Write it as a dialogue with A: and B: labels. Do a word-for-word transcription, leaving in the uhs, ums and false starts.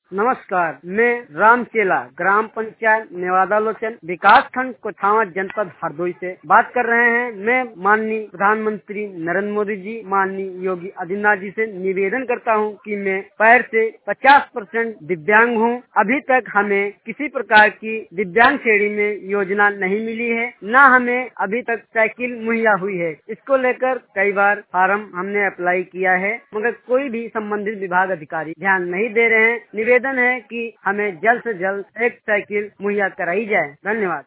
A: नमस्कार, मैं रामचेला ग्राम पंचायत नेवादा लोचन विकास खंड कोछावा जनपद हरदोई से बात कर रहे हैं। मैं माननीय प्रधानमंत्री नरेंद्र मोदी जी, माननीय योगी आदित्यनाथ जी से निवेदन करता हूं कि मैं पैर से पचास परसेंट दिव्यांग हूं। अभी तक हमें किसी प्रकार की दिव्यांग श्रेणी में योजना नहीं मिली है, न हमें अभी तक साइकिल मुहैया हुई है। इसको लेकर कई बार फार्म हमने अप्लाई किया है, मगर कोई भी संबंधित विभाग अधिकारी ध्यान नहीं दे रहे हैं। निवेदन है कि हमें जल्द से जल्द एक साइकिल मुहैया कराई जाए। धन्यवाद।